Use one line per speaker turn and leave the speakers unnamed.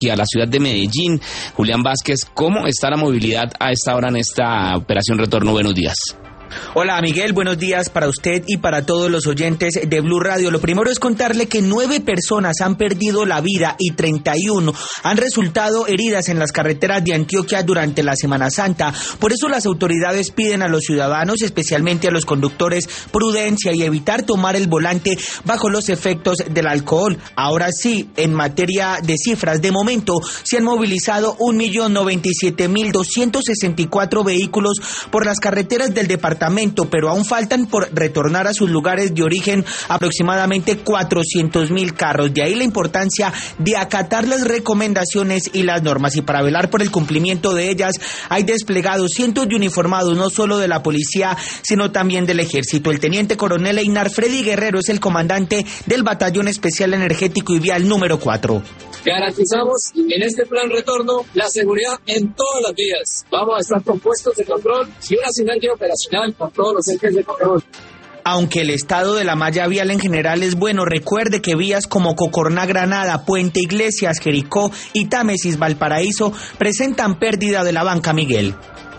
aquí a la ciudad de Medellín. Julián Vázquez, ¿cómo está la movilidad a esta hora en esta operación retorno? Buenos días.
Hola Miguel, buenos días para usted y para todos los oyentes de Blue Radio. Lo primero es contarle que 9 personas han perdido la vida y 31 han resultado heridas en las carreteras de Antioquia durante la Semana Santa. Por eso las autoridades piden a los ciudadanos, especialmente a los conductores, prudencia y evitar tomar el volante bajo los efectos del alcohol. Ahora sí, en materia de cifras, de momento se han movilizado 1.097.264 vehículos por las carreteras del departamento, pero aún faltan por retornar a sus lugares de origen aproximadamente 400.000 carros. De ahí la importancia de acatar las recomendaciones y las normas, y para velar por el cumplimiento de ellas hay desplegados cientos de uniformados, no solo de la policía, sino también del ejército. El teniente coronel Einar Freddy Guerrero es el comandante del Batallón Especial Energético y Vial número 4.
Garantizamos en este plan retorno la seguridad en todas las vías. Vamos a estar con puestos de control y una sinergia operacional con todos los ejes de control.
Aunque el estado de la malla vial en general es bueno, recuerde que vías como Cocorná Granada, Puente Iglesias, Jericó y Támesis Valparaíso presentan pérdida de la banca, Miguel.